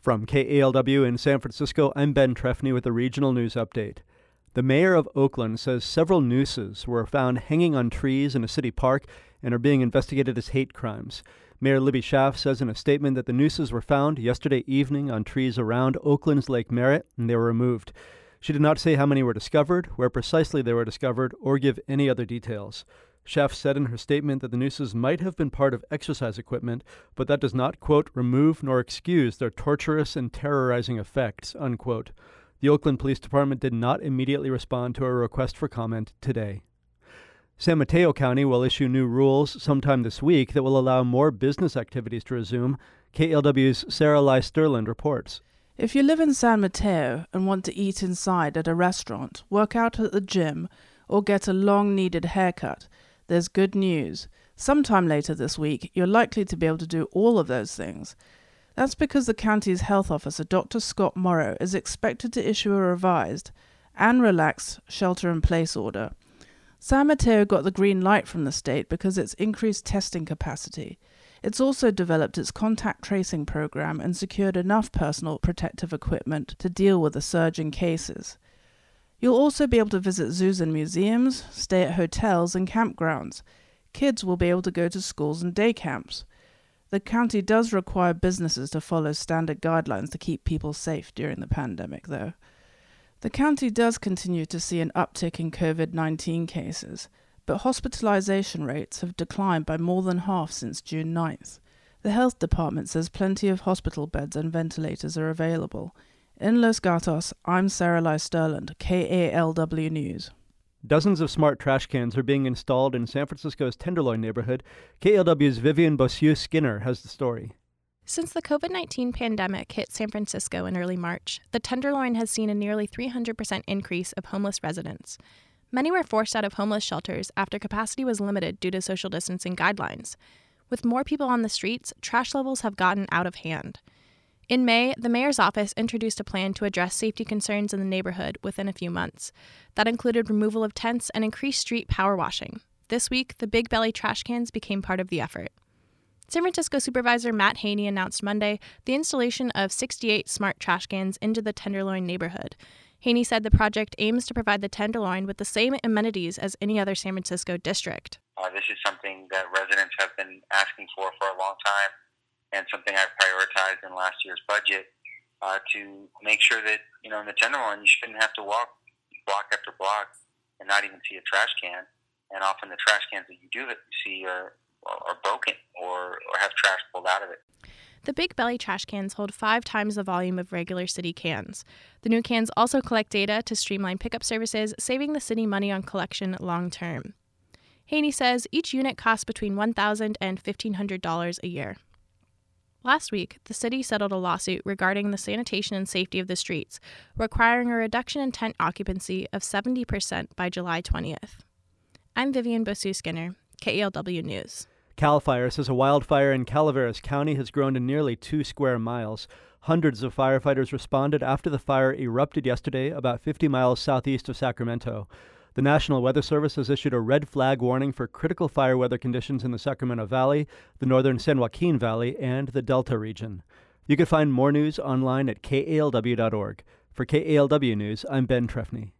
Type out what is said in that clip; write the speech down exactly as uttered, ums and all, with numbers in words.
From K A L W in San Francisco, I'm Ben Trefny with a regional news update. The mayor of Oakland says several nooses were found hanging on trees in a city park and are being investigated as hate crimes. Mayor Libby Schaaf says in a statement that the nooses were found yesterday evening on trees around Oakland's Lake Merritt and they were removed. She did not say how many were discovered, where precisely they were discovered, or give any other details. Schaaf said in her statement that the nooses might have been part of exercise equipment, but that does not, quote, remove nor excuse their torturous and terrorizing effects, unquote. The Oakland Police Department did not immediately respond to a request for comment today. San Mateo County will issue new rules sometime this week that will allow more business activities to resume. K A L W's Sarah Lai Sterland reports. If you live in San Mateo and want to eat inside at a restaurant, work out at the gym, or get a long-needed haircut, there's good news. Sometime later this week, you're likely to be able to do all of those things. That's because the county's health officer, Doctor Scott Morrow, is expected to issue a revised and relaxed shelter-in-place order. San Mateo got the green light from the state because it's increased testing capacity. It's also developed its contact tracing program and secured enough personal protective equipment to deal with the surge in cases. You'll also be able to visit zoos and museums, stay at hotels and campgrounds. Kids will be able to go to schools and day camps. The county does require businesses to follow standard guidelines to keep people safe during the pandemic, though. The county does continue to see an uptick in covid nineteen cases, but hospitalization rates have declined by more than half since June ninth. The health department says plenty of hospital beds and ventilators are available. In Los Gatos, I'm Sarah Lai Sterland, K A L W News. Dozens of smart trash cans are being installed in San Francisco's Tenderloin neighborhood. K A L W's Vivian Bossu-Skinner has the story. Since the covid nineteen pandemic hit San Francisco in early March, the Tenderloin has seen a nearly three hundred percent increase of homeless residents. Many were forced out of homeless shelters after capacity was limited due to social distancing guidelines. With more people on the streets, trash levels have gotten out of hand. In May, the mayor's office introduced a plan to address safety concerns in the neighborhood within a few months. That included removal of tents and increased street power washing. This week, the Big Belly trash cans became part of the effort. San Francisco Supervisor Matt Haney announced Monday the installation of sixty-eight smart trash cans into the Tenderloin neighborhood. Haney said the project aims to provide the Tenderloin with the same amenities as any other San Francisco district. Uh, this is something that residents have been asking for for a long time, and something I prioritized in last year's budget uh, to make sure that, you know, in the Tenderloin, you shouldn't have to walk block after block and not even see a trash can. And often the trash cans that you do that you see are, are broken or, or have trash pulled out of it. The Big Belly trash cans hold five times the volume of regular city cans. The new cans also collect data to streamline pickup services, saving the city money on collection long term. Haney says each unit costs between one thousand dollars and fifteen hundred dollars a year. Last week, the city settled a lawsuit regarding the sanitation and safety of the streets, requiring a reduction in tent occupancy of seventy percent by July twentieth. I'm Vivian Bossu-Skinner, K A L W News. CAL FIRE says a wildfire in Calaveras County has grown to nearly two square miles. Hundreds of firefighters responded after the fire erupted yesterday about fifty miles southeast of Sacramento. The National Weather Service has issued a red flag warning for critical fire weather conditions in the Sacramento Valley, the northern San Joaquin Valley, and the Delta region. You can find more news online at K A L W dot org. For K A L W News, I'm Ben Trefny.